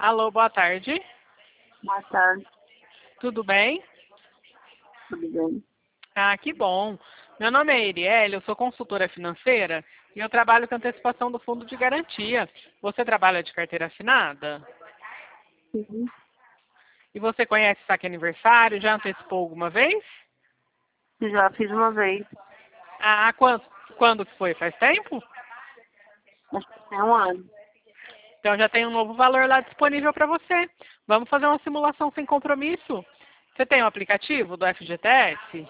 Alô, boa tarde. Boa tarde, Tudo bem? tudo bem? Ah, que bom. Meu nome é Erielle, eu sou consultora financeira e eu trabalho com antecipação do fundo de garantia. Você trabalha de carteira assinada? Sim, E você conhece saque aniversário? Já antecipou alguma vez? já fiz uma vez, Ah, quando que foi? Faz tempo? acho que tem um ano. Então já tem um novo valor lá disponível para você. Vamos fazer uma simulação sem compromisso? Você tem o aplicativo do FGTS?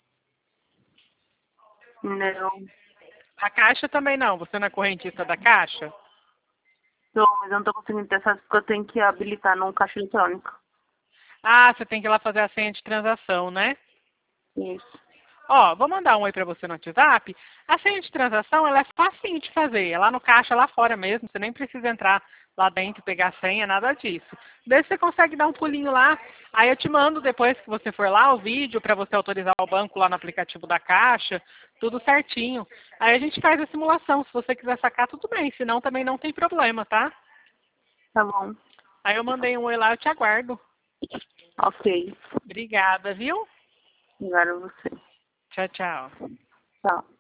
Não, A Caixa também não. Você não é correntista da Caixa? tô, mas eu não tô conseguindo ter acesso porque eu tenho que habilitar num caixa eletrônico. Ah, você tem que ir lá fazer a senha de transação, né? Isso, Ó, vou mandar um oi para você no WhatsApp. A senha de transação, ela é facinho de fazer. É lá no caixa, lá fora mesmo. Você nem precisa entrar lá dentro e pegar a senha, nada disso. Daí você consegue dar um pulinho lá. Aí eu te mando, depois que você for lá, o vídeo para você autorizar o banco lá no aplicativo da Caixa. Tudo certinho. Aí a gente faz a simulação. Se você quiser sacar, tudo bem. Senão também não tem problema, tá? tá bom. Aí eu mandei um oi lá, eu te aguardo. Ok, Obrigada, viu? agora você. Tchau, tchau. Tchau.